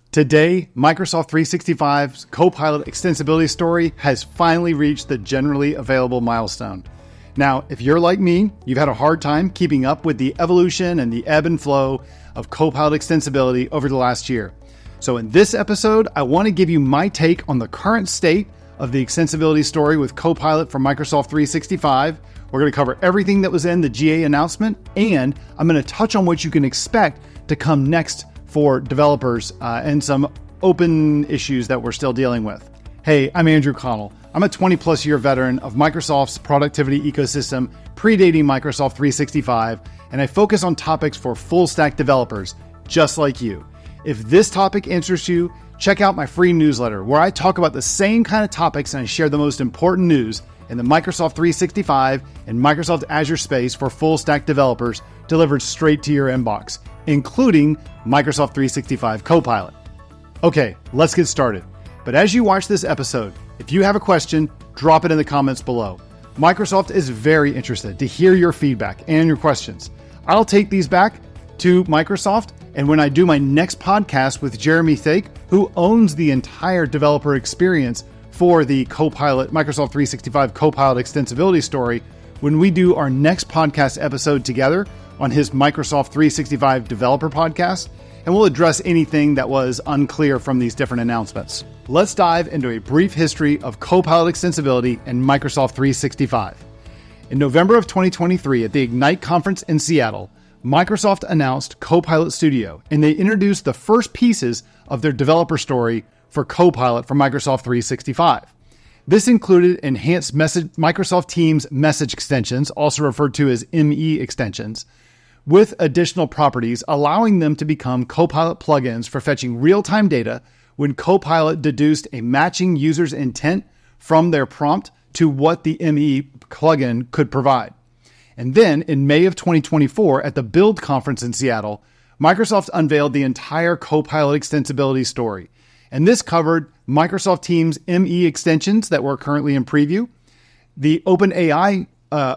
Today, Microsoft 365's Copilot extensibility story has finally reached the generally available milestone. Now, if you're like me, you've had a hard time keeping up with the evolution and the ebb and flow of Copilot extensibility over the last year. So in this episode, I want to give you my take on the current state of the extensibility story with Copilot for Microsoft 365. We're going to cover everything that was in the GA announcement, and I'm going to touch on what you can expect to come next for developers and some open issues that we're still dealing with. Hey, I'm Andrew Connell. I'm a 20 plus year veteran of Microsoft's productivity ecosystem, predating Microsoft 365, and I focus on topics for full stack developers, just like you. If this topic interests you, check out my free newsletter where I talk about the same kind of topics and I share the most important news in the Microsoft 365 and Microsoft Azure space for full stack developers delivered straight to your inbox, including Microsoft 365 Copilot. Okay, let's get started. But as you watch this episode, if you have a question, drop it in the comments below. Microsoft is very interested to hear your feedback and your questions. I'll take these back to Microsoft, and when I do my next podcast with Jeremy Thake, who owns the entire developer experience for the Copilot, Microsoft 365 Copilot extensibility story, when we do our next podcast episode together on his Microsoft 365 developer podcast, and we'll address anything that was unclear from these different announcements. Let's dive into a brief history of Copilot extensibility and Microsoft 365. In November of 2023 at the Ignite conference in Seattle, Microsoft announced Copilot Studio, and they introduced the first pieces of their developer story for Copilot for Microsoft 365. This included enhanced Microsoft Teams message extensions, also referred to as ME extensions, with additional properties allowing them to become Copilot plugins for fetching real-time data when Copilot deduced a matching user's intent from their prompt to what the ME plugin could provide. And then in May of 2024 at the Build conference in Seattle, Microsoft unveiled the entire Copilot extensibility story. And this covered Microsoft Teams ME extensions that were currently in preview, the OpenAPI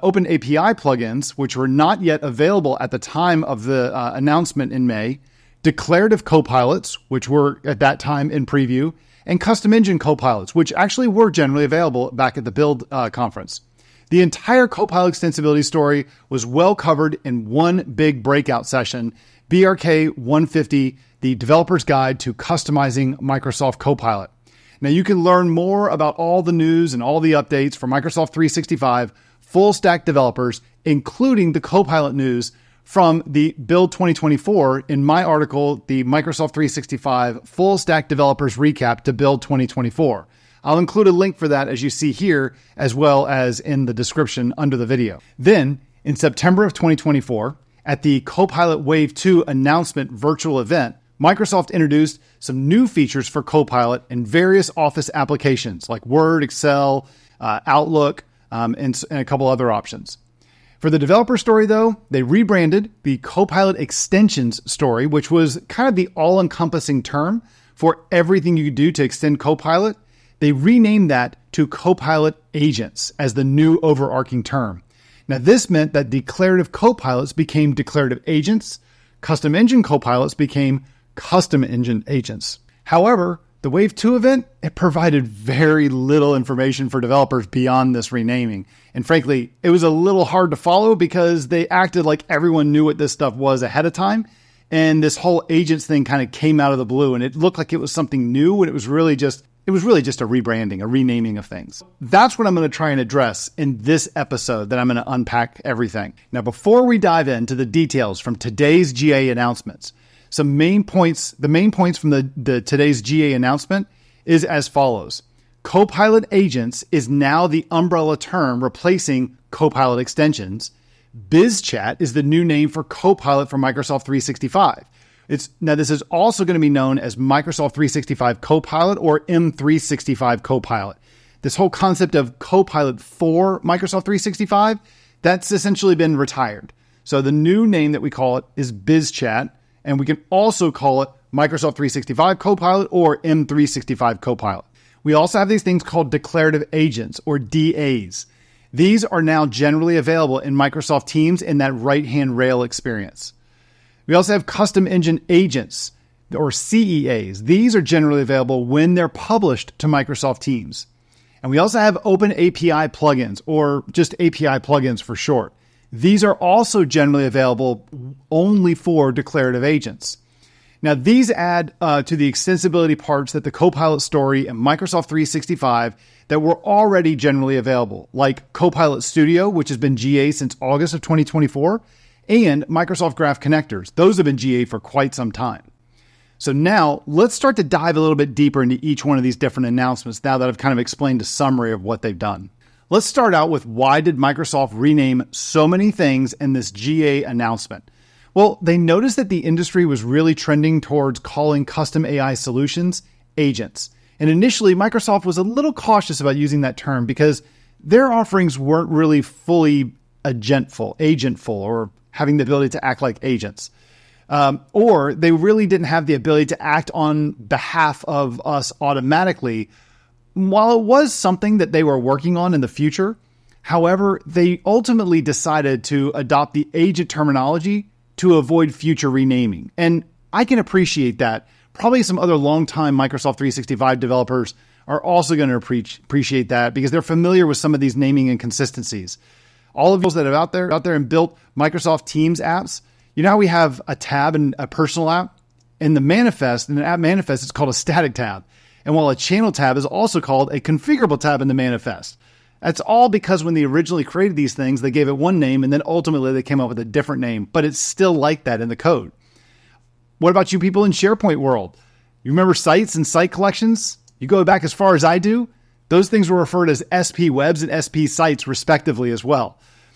plugins, which were not yet available at the time of the announcement in May, declarative copilots, which were at that time in preview, and custom engine copilots, which actually were generally available back at the Build conference. The entire Copilot extensibility story was well covered in one big breakout session, BRK 150, the Developer's Guide to Customizing Microsoft Copilot. Now you can learn more about all the news and all the updates for Microsoft 365 full stack developers, including the Copilot news from the Build 2024 in my article, the Microsoft 365 Full Stack Developers Recap to Build 2024. I'll include a link for that as you see here, as well as in the description under the video. Then, in September of 2024, at the Copilot Wave 2 announcement virtual event, Microsoft introduced some new features for Copilot in various Office applications like Word, Excel, Outlook, and a couple other options. For the developer story, though, they rebranded the Copilot Extensions story, which was kind of the all-encompassing term for everything you could do to extend Copilot. They renamed that to Copilot Agents as the new overarching term. Now, this meant that declarative copilots became declarative agents, custom engine copilots became custom engine agents. However, the Wave 2 event, it provided very little information for developers beyond this renaming. And frankly, it was a little hard to follow because they acted like everyone knew what this stuff was ahead of time. And this whole agents thing kind of came out of the blue and it looked like it was something new when it was really just a rebranding, a renaming of things. That's what I'm going to try and address in this episode that I'm going to unpack everything. Now, before we dive into the details from today's GA announcements, the main points from the today's GA announcement is as follows. Copilot Agents is now the umbrella term replacing Copilot Extensions. BizChat is the new name for Copilot for Microsoft 365. This is also going to be known as Microsoft 365 Copilot or M365 Copilot. This whole concept of Copilot for Microsoft 365, that's essentially been retired. So the new name that we call it is BizChat, and we can also call it Microsoft 365 Copilot or M365 Copilot. We also have these things called declarative agents or DAs. These are now generally available in Microsoft Teams in that right-hand rail experience. We also have custom engine agents. or CEAs. These are generally available when they're published to Microsoft Teams. And we also have Open API plugins, or just API plugins for short. These are also generally available only for declarative agents. Now, these add to the extensibility parts that the Copilot story and Microsoft 365 that were already generally available, like Copilot Studio, which has been GA since August of 2024, and Microsoft Graph Connectors. Those have been GA for quite some time. So now let's start to dive a little bit deeper into each one of these different announcements now that I've kind of explained a summary of what they've done. Let's start out with why did Microsoft rename so many things in this GA announcement? Well, they noticed that the industry was really trending towards calling custom AI solutions agents. And initially, Microsoft was a little cautious about using that term because their offerings weren't really fully agentful, or having the ability to act like agents. Or they really didn't have the ability to act on behalf of us automatically. While it was something that they were working on in the future, however, they ultimately decided to adopt the agent terminology to avoid future renaming. And I can appreciate that. Probably some other longtime Microsoft 365 developers are also going to appreciate that because they're familiar with some of these naming inconsistencies. All of those that are out there and built Microsoft Teams apps, you know how we have a tab in a personal app? In the manifest, in the app manifest, it's called a static tab. And while a channel tab is also called a configurable tab in the manifest. That's all because when they originally created these things, they gave it one name and then ultimately they came up with a different name, but it's still like that in the code. What about you people in SharePoint world? You remember sites and site collections? You go back as far as I do? Those things were referred as SP webs and SP sites respectively as well.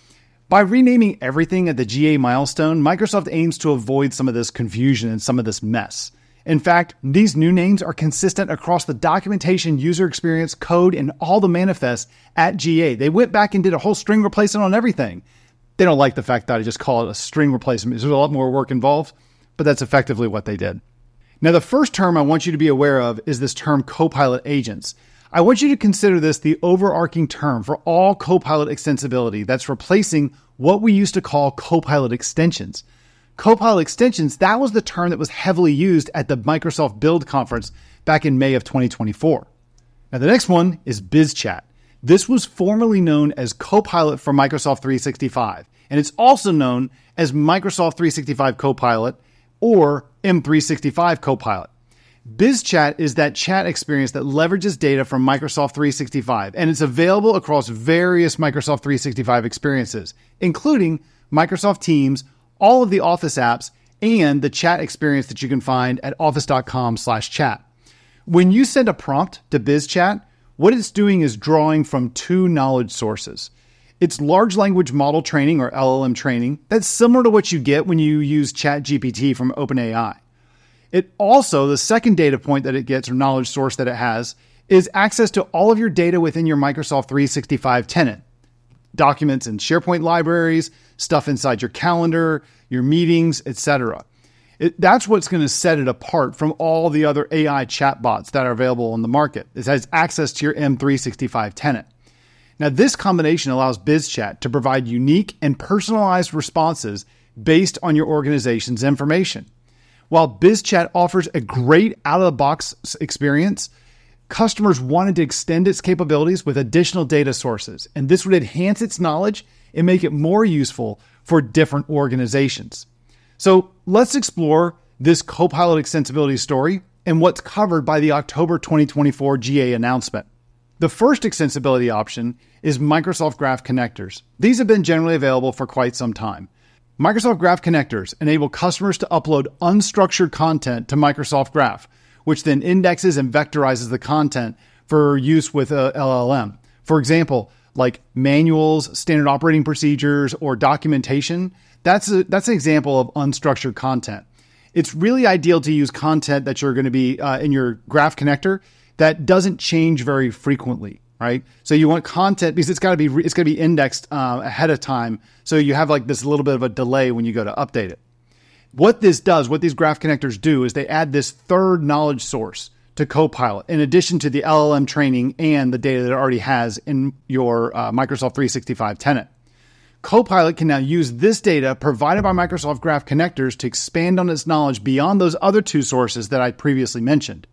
By renaming everything at the GA milestone, Microsoft aims to avoid some of this confusion and some of this mess. In fact, these new names are consistent across the documentation, user experience, code, and all the manifests at GA. They went back and did a whole string replacement on everything. They don't like the fact that I just call it a string replacement. There's a lot more work involved, but that's effectively what they did. Now, the first term I want you to be aware of is this term Copilot agents. I want you to consider this the overarching term for all Copilot extensibility that's replacing what we used to call Copilot extensions. Copilot extensions, that was the term that was heavily used at the Microsoft Build conference back in May of 2024. Now, the next one is BizChat. This was formerly known as Copilot for Microsoft 365, and it's also known as Microsoft 365 Copilot or M365 Copilot. BizChat is that chat experience that leverages data from Microsoft 365, and it's available across various Microsoft 365 experiences, including Microsoft Teams, all of the Office apps, and the chat experience that you can find at office.com/chat. When you send a prompt to BizChat, what it's doing is drawing from two knowledge sources. It's large language model training or LLM training that's similar to what you get when you use ChatGPT from OpenAI. It also, the second data point that it gets or knowledge source that it has is access to all of your data within your Microsoft 365 tenant. Documents and SharePoint libraries, stuff inside your calendar, your meetings, etc. That's what's going to set it apart from all the other AI chatbots that are available on the market. It has access to your M365 tenant. Now, this combination allows BizChat to provide unique and personalized responses based on your organization's information. While BizChat offers a great out-of-the-box experience, customers wanted to extend its capabilities with additional data sources, and this would enhance its knowledge and make it more useful for different organizations. So let's explore this Copilot extensibility story and what's covered by the October 2024 GA announcement. The first extensibility option is Microsoft Graph Connectors. These have been generally available for quite some time. Microsoft Graph Connectors enable customers to upload unstructured content to Microsoft Graph, which then indexes and vectorizes the content for use with a LLM. For example, like manuals, standard operating procedures, or documentation. That's an example of unstructured content. It's really ideal to use content that you're going to be in your Graph Connector that doesn't change very frequently, right? So you want content because it's got to be indexed ahead of time, so you have like this little bit of a delay when you go to update it. What these Graph Connectors do is they add this third knowledge source to Copilot, in addition to the LLM training and the data that it already has in your Microsoft 365 tenant. Copilot can now use this data provided by Microsoft Graph connectors to expand on its knowledge beyond those other two sources that I previously mentioned.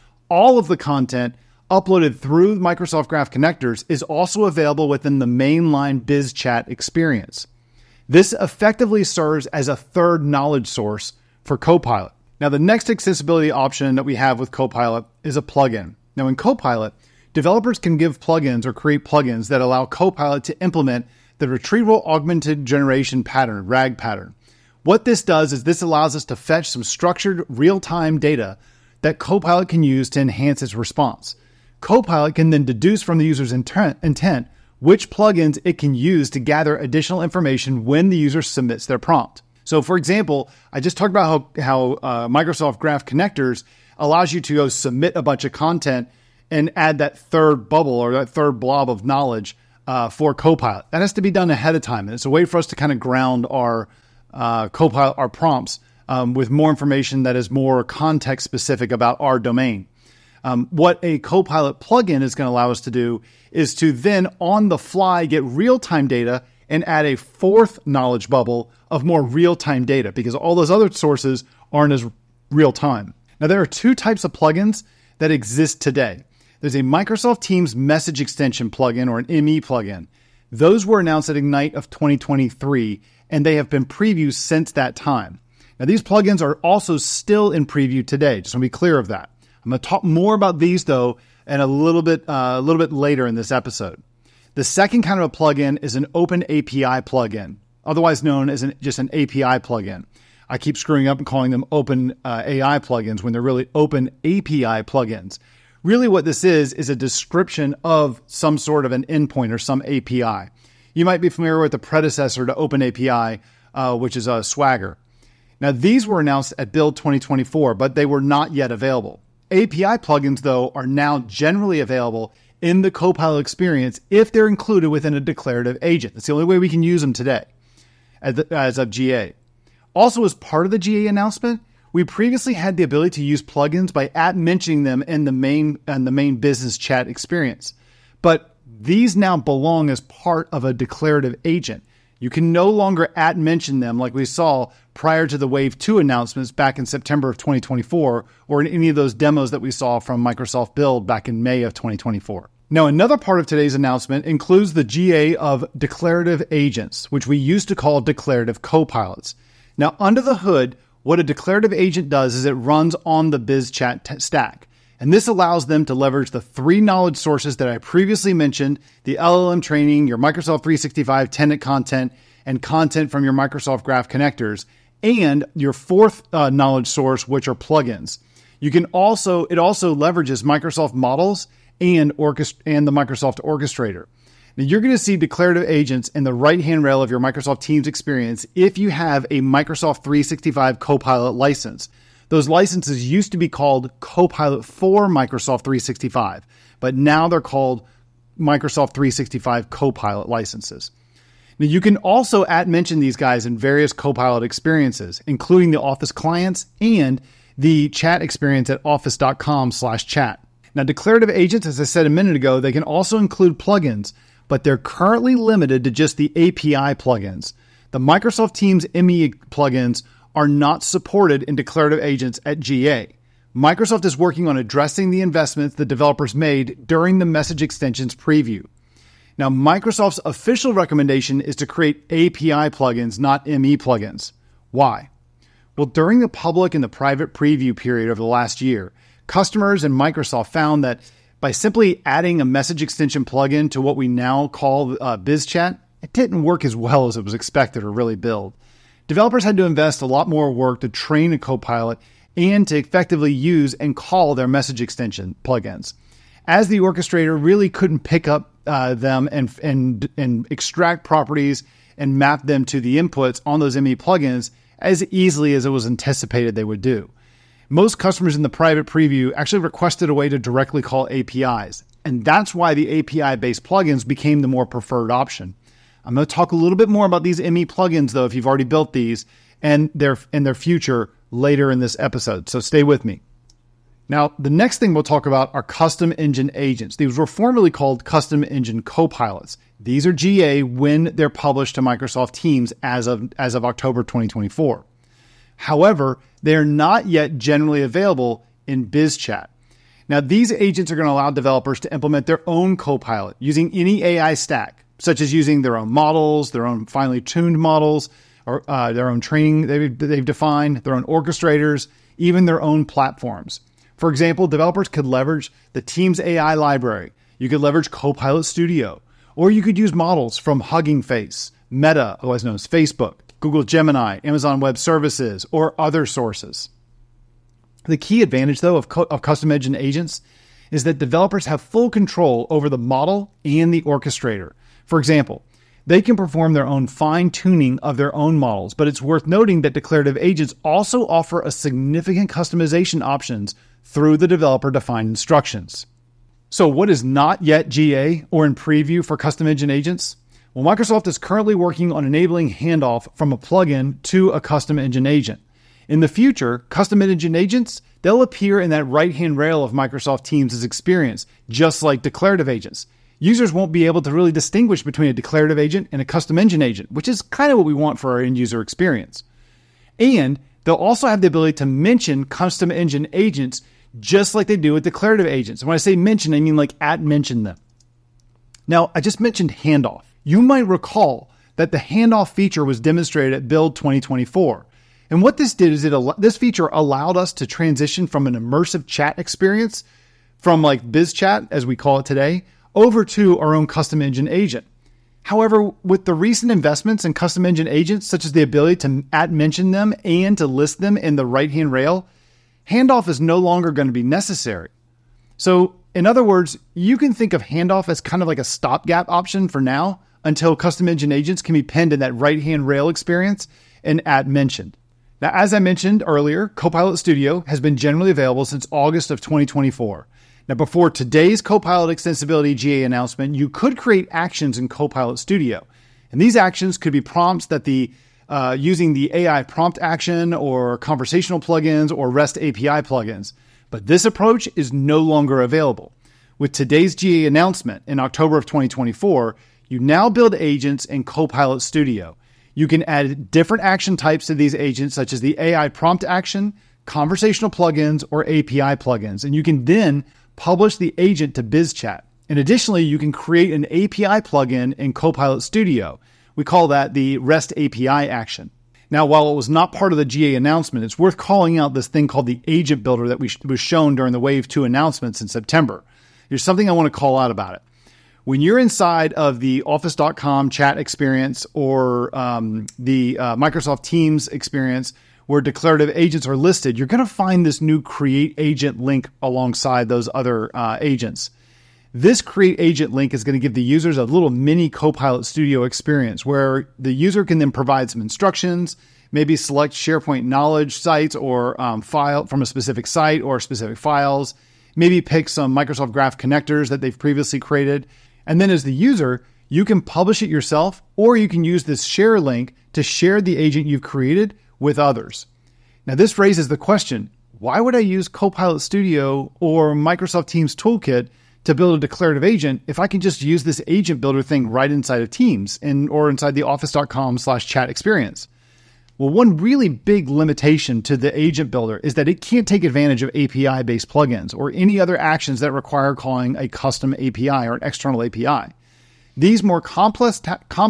All of the content uploaded through Microsoft Graph connectors is also available within the mainline BizChat experience. This effectively serves as a third knowledge source for Copilot. Now, the next accessibility option that we have with Copilot is a plugin. Now, in Copilot, developers can give plugins or create plugins that allow Copilot to implement the Retrieval Augmented Generation pattern, RAG pattern. What this does is this allows us to fetch some structured real-time data that Copilot can use to enhance its response. Copilot can then deduce from the user's intent which plugins it can use to gather additional information when the user submits their prompt. So, for example, I just talked about how Microsoft Graph Connectors allows you to go submit a bunch of content and add that third bubble or that third blob of knowledge for Copilot. That has to be done ahead of time, and it's a way for us to kind of ground our Copilot, our prompts, with more information that is more context specific about our domain. What a Copilot plugin is going to allow us to do is to then on the fly get real-time data and add a fourth knowledge bubble of more real-time data because all those other sources aren't as real-time. Now, there are two types of plugins that exist today. There's a Microsoft Teams message extension plugin or an ME plugin. Those were announced at Ignite of 2023, and they have been previewed since that time. Now, these plugins are also still in preview today. Just want to be clear of that. I'm going to talk more about these, though, and a little bit later in this episode. The second kind of a plugin is an Open API plugin, otherwise known as just an API plugin. I keep screwing up and calling them Open AI plugins when they're really Open API plugins. Really what this is a description of some sort of an endpoint or some API. You might be familiar with the predecessor to Open API, which is Swagger. Now, these were announced at Build 2024, but they were not yet available. API plugins, though, are now generally available in the Copilot experience if they're included within a declarative agent. That's the only way we can use them today as of GA. Also, as part of the GA announcement, we previously had the ability to use plugins by mentioning them in the main business chat experience. But these now belong as part of a declarative agent. You can no longer mention them like we saw prior to the Wave 2 announcements back in September of 2024 or in any of those demos that we saw from Microsoft Build back in May of 2024. Now, another part of today's announcement includes the GA of declarative agents, which we used to call declarative copilots. Now, under the hood, what a declarative agent does is it runs on the BizChat stack. And this allows them to leverage the three knowledge sources that I previously mentioned, the LLM training, your Microsoft 365 tenant content, and content from your Microsoft Graph connectors, and your fourth knowledge source, which are plugins. It also leverages Microsoft models and the Microsoft Orchestrator. Now, you're going to see declarative agents in the right-hand rail of your Microsoft Teams experience if you have a Microsoft 365 Copilot license. Those licenses used to be called Copilot for Microsoft 365, but now they're called Microsoft 365 Copilot licenses. Now, you can also mention these guys in various Copilot experiences, including the Office clients and the chat experience at office.com/chat. Now, declarative agents, as I said a minute ago, they can also include plugins, but they're currently limited to just the API plugins. The Microsoft Teams ME plugins are not supported in declarative agents at GA. Microsoft is working on addressing the investments the developers made during the message extensions preview. Now, Microsoft's official recommendation is to create API plugins, not ME plugins. Why? Well, during the public and the private preview period over the last year, customers and Microsoft found that by simply adding a message extension plugin to what we now call BizChat, it didn't work as well as it was expected or really build. Developers had to invest a lot more work to train a Copilot and to effectively use and call their message extension plugins. As the orchestrator really couldn't pick up them and extract properties and map them to the inputs on those ME plugins as easily as it was anticipated they would do. Most customers in the private preview actually requested a way to directly call APIs, and that's why the API-based plugins became the more preferred option. I'm going to talk a little bit more about these ME plugins, though, if you've already built these, and their future later in this episode. So stay with me. Now, the next thing we'll talk about are custom engine agents. These were formerly called custom engine copilots. These are GA when they're published to Microsoft Teams as of October 2024. However, they are not yet generally available in BizChat. Now, these agents are going to allow developers to implement their own copilot using any AI stack, such as using their own models, their own finely tuned models, or their own training they've defined, their own orchestrators, even their own platforms. For example, developers could leverage the Teams AI library. You could leverage Copilot Studio, or you could use models from Hugging Face, Meta, otherwise known as Facebook, Google Gemini, Amazon Web Services, or other sources. The key advantage, though, of custom engine agents is that developers have full control over the model and the orchestrator. For example, they can perform their own fine-tuning of their own models, but it's worth noting that declarative agents also offer a significant customization options through the developer-defined instructions. So what is not yet GA or in preview for custom engine agents? Well, Microsoft is currently working on enabling handoff from a plugin to a custom engine agent. In the future, custom engine agents, they'll appear in that right-hand rail of Microsoft Teams' experience, just like declarative agents. Users won't be able to really distinguish between a declarative agent and a custom engine agent, which is kind of what we want for our end-user experience. And they'll also have the ability to mention custom engine agents just like they do with declarative agents. And when I say mention, I mean like @mention them. Now, I just mentioned handoff. You might recall that the handoff feature was demonstrated at Build 2024. And what this did is this feature allowed us to transition from an immersive chat experience from like BizChat, as we call it today, over to our own custom engine agent. However, with the recent investments in custom engine agents, such as the ability to @mention them and to list them in the right-hand rail, handoff is no longer going to be necessary. So, in other words, you can think of handoff as kind of like a stopgap option for now until custom engine agents can be pinned in that right-hand rail experience and @mentioned. Now, as I mentioned earlier, Copilot Studio has been generally available since August of 2024. Now, before today's Copilot Extensibility GA announcement, you could create actions in Copilot Studio. And these actions could be prompts that using the AI prompt action or conversational plugins or REST API plugins. But this approach is no longer available. With today's GA announcement in October of 2024, you now build agents in Copilot Studio. You can add different action types to these agents, such as the AI prompt action, conversational plugins, or API plugins. And you can then publish the agent to BizChat. And additionally, you can create an API plugin in Copilot Studio. We call that the REST API action. Now, while it was not part of the GA announcement, it's worth calling out this thing called the Agent Builder that was shown during the Wave 2 announcements in September. There's something I want to call out about it. When you're inside of the Office.com chat experience or the Microsoft Teams experience where declarative agents are listed, you're going to find this new Create Agent link alongside those other agents. This Create Agent link is going to give the users a little mini Copilot Studio experience where the user can then provide some instructions, maybe select SharePoint knowledge sites or file from a specific site or specific files, maybe pick some Microsoft Graph connectors that they've previously created. And then as the user, you can publish it yourself, or you can use this share link to share the agent you've created with others. Now, this raises the question, why would I use Copilot Studio or Microsoft Teams Toolkit to build a declarative agent if I can just use this agent builder thing right inside of Teams or inside the office.com/chat experience? Well, one really big limitation to the agent builder is that it can't take advantage of API-based plugins or any other actions that require calling a custom API or an external API. These more complex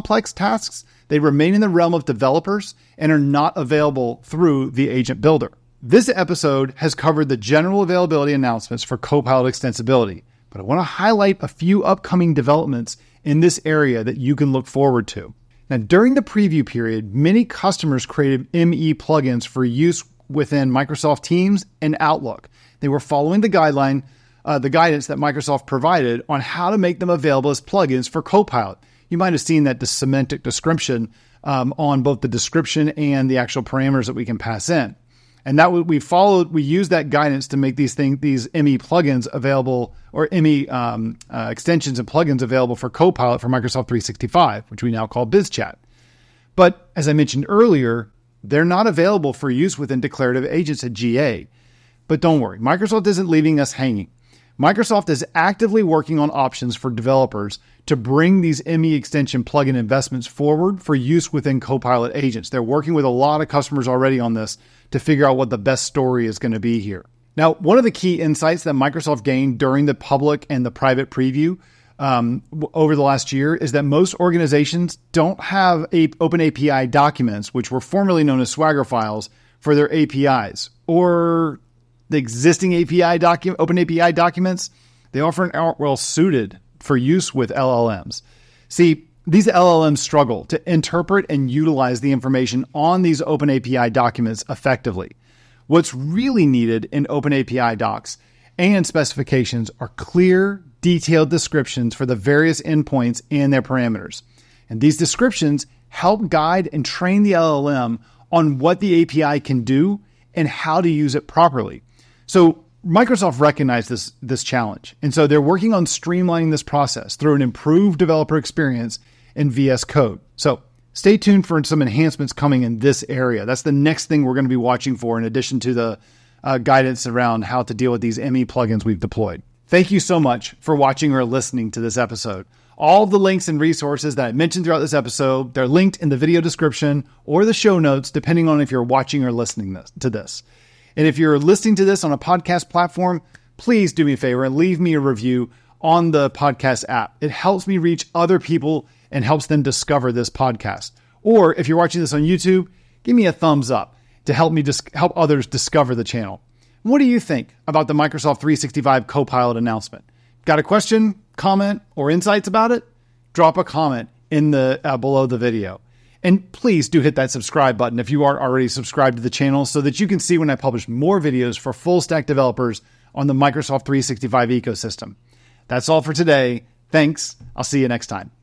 tasks, they remain in the realm of developers and are not available through the agent builder. This episode has covered the general availability announcements for Copilot Extensibility, but I want to highlight a few upcoming developments in this area that you can look forward to. Now, during the preview period, many customers created ME plugins for use within Microsoft Teams and Outlook. They were following the guidance that Microsoft provided on how to make them available as plugins for Copilot. You might have seen that the semantic description on both the description and the actual parameters that we can pass in. And that we used that guidance to make these ME plugins available, or ME extensions and plugins available for Copilot for Microsoft 365, which we now call BizChat. But as I mentioned earlier, they're not available for use within declarative agents at GA. But don't worry, Microsoft isn't leaving us hanging. Microsoft is actively working on options for developers to bring these ME extension plugin investments forward for use within Copilot agents. They're working with a lot of customers already on this to figure out what the best story is going to be here. Now, one of the key insights that Microsoft gained during the public and the private preview over the last year is that most organizations don't have open API documents, which were formerly known as Swagger files, for their APIs, or the existing open API documents. They often aren't well suited for use with LLMs. See, these LLMs struggle to interpret and utilize the information on these open API documents effectively. What's really needed in open API docs and specifications are clear, detailed descriptions for the various endpoints and their parameters. And these descriptions help guide and train the LLM on what the API can do and how to use it properly. So Microsoft recognized this challenge. And so they're working on streamlining this process through an improved developer experience in VS Code. So stay tuned for some enhancements coming in this area. That's the next thing we're going to be watching for in addition to the guidance around how to deal with these ME plugins we've deployed. Thank you so much for watching or listening to this episode. All of the links and resources that I mentioned throughout this episode, they're linked in the video description or the show notes, depending on if you're watching or listening to this. And if you're listening to this on a podcast platform, please do me a favor and leave me a review on the podcast app. It helps me reach other people and helps them discover this podcast. Or if you're watching this on YouTube, give me a thumbs up to help me help others discover the channel. What do you think about the Microsoft 365 Copilot announcement? Got a question, comment, or insights about it? Drop a comment in the below the video. And please do hit that subscribe button if you aren't already subscribed to the channel so that you can see when I publish more videos for full stack developers on the Microsoft 365 ecosystem. That's all for today. Thanks. I'll see you next time.